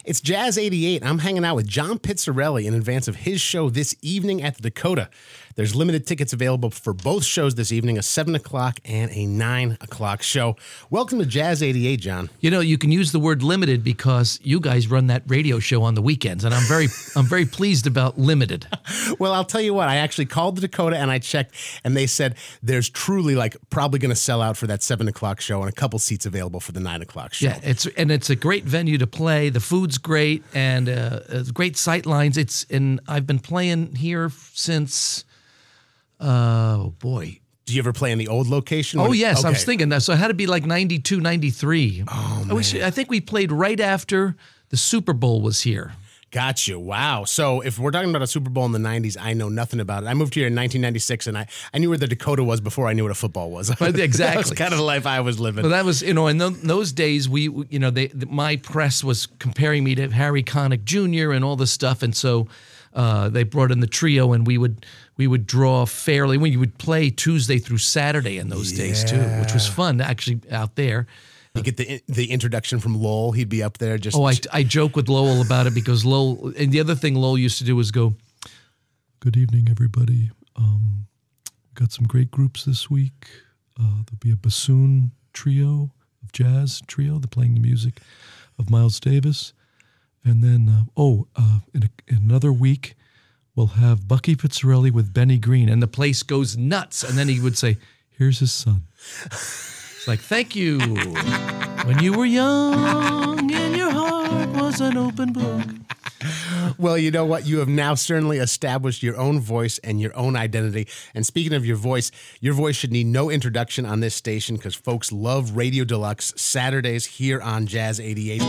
It's Jazz 88. I'm hanging out with John Pizzarelli in advance of his show this evening at the Dakota. There's limited tickets available for both shows this evening, a 7 o'clock and a 9 o'clock show. Welcome to Jazz 88, John. You know, you can use the word limited because you guys run that radio show on the weekends, and I'm very pleased about limited. Well, I'll tell you what, I actually called the Dakota and I checked, and they said there's truly probably going to sell out for that 7 o'clock show and a couple seats available for the 9 o'clock show. Yeah, it's a great venue to play. The food's great and great sight lines. I've been playing here since. Oh, boy. Do you ever play in the old location? Oh, yes. Okay. I was thinking that. So it had to be like 92, 93. Oh, man. I think we played right after the Super Bowl was here. Got you. Wow. So if we're talking about a Super Bowl in the 90s, I know nothing about it. I moved here in 1996, and I knew where the Dakota was before I knew what a football was. Exactly. That was kind of the life I was living. Well, that was, in those days, my press was comparing me to Harry Connick Jr. and all this stuff, and so they brought in the trio, and we would draw fairly. We would play Tuesday through Saturday in those days too, which was fun actually out there. You get the introduction from Lowell. He'd be up there just. Oh, I joke with Lowell about it because Lowell, and the other thing Lowell used to do was go, "Good evening, everybody. Got some great groups this week. There'll be a bassoon trio, of jazz trio. They're playing the music of Miles Davis, and then in another week." We'll have Bucky Pizzarelli with Benny Green, and the place goes nuts. And then he would say, "Here's his son." It's like, thank you. When you were young and your heart was an open book. Well, you know what? You have now certainly established your own voice and your own identity. And speaking of your voice should need no introduction on this station because folks love Radio Deluxe Saturdays here on Jazz 88.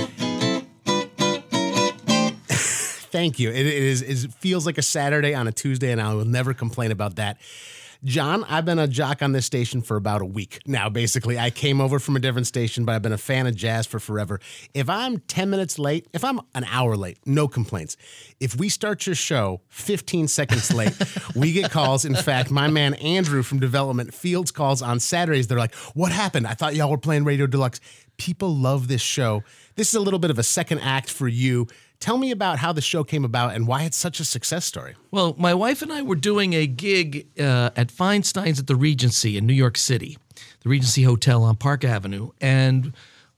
Thank you. It feels like a Saturday on a Tuesday, and I will never complain about that. John, I've been a jock on this station for about a week now, basically. I came over from a different station, but I've been a fan of jazz for forever. If I'm 10 minutes late, if I'm an hour late, no complaints. If we start your show 15 seconds late, we get calls. In fact, my man Andrew from Development fields calls on Saturdays. They're like, "What happened? I thought y'all were playing Radio Deluxe." People love this show. This is a little bit of a second act for you. Tell me about how the show came about and why it's such a success story. Well, my wife and I were doing a gig at Feinstein's at the Regency in New York City, the Regency Hotel on Park Avenue, and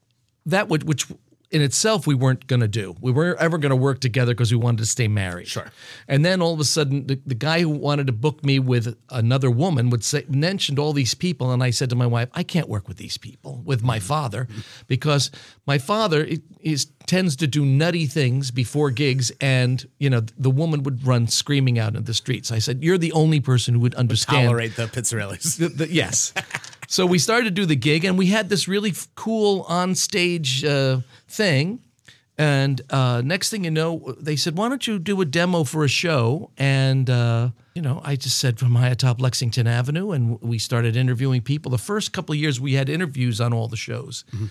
which in itself we weren't going to do. We weren't ever going to work together because we wanted to stay married. Sure. And then all of a sudden, the guy who wanted to book me with another woman mentioned all these people, and I said to my wife, "I can't work with these people, with my father, because my father tends to do nutty things before gigs, and the woman would run screaming out in the streets." I said, "You're the only person who would understand." Tolerate the Pizzarellis. Yes. So we started to do the gig, and we had this really cool on-stage thing. And next thing you know, they said, "Why don't you do a demo for a show?" And, I just said, "From high atop Lexington Avenue," and we started interviewing people. The first couple of years, we had interviews on all the shows. Mm-hmm.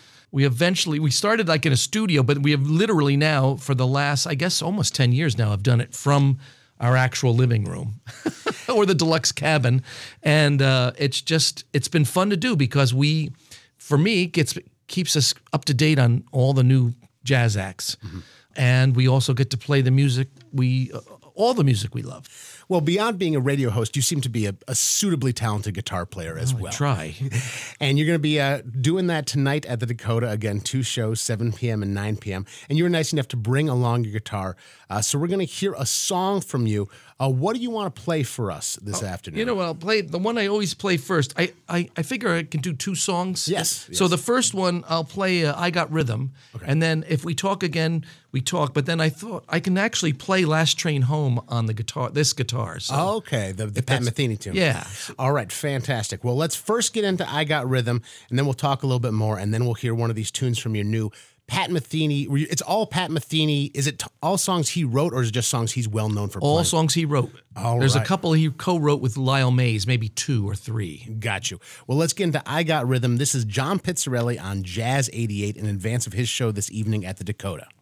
We started like in a studio, but we have literally now, for the last, I guess, almost 10 years now, have done it from our actual living room or the deluxe cabin. And it's been fun to do because for me, keeps us up to date on all the new jazz acts. Mm-hmm. And we also get to play the music all the music we love. Well, beyond being a radio host, you seem to be a suitably talented guitar player as well. I try. And you're going to be doing that tonight at the Dakota. Again, 2 shows, 7 p.m. and 9 p.m. And you were nice enough to bring along your guitar. So we're going to hear a song from you. What do you want to play for us this afternoon? I'll play the one I always play first. I figure I can do 2 songs. Yes. So the first one, I'll play I Got Rhythm. Okay. And then if we talk again, we talk. But then I thought I can actually play Last Train Home on the guitar, this guitar. So okay, the Pat Metheny tune. Yeah. All right, fantastic. Well, let's first get into I Got Rhythm, and then we'll talk a little bit more, and then we'll hear one of these tunes from your new Pat Metheny. It's all Pat Metheny. Is it all songs he wrote, or is it just songs he's well known for playing? All songs he wrote. There's a couple he co-wrote with Lyle Mays, maybe 2 or 3. Got you. Well, let's get into I Got Rhythm. This is John Pizzarelli on Jazz 88 in advance of his show this evening at the Dakota.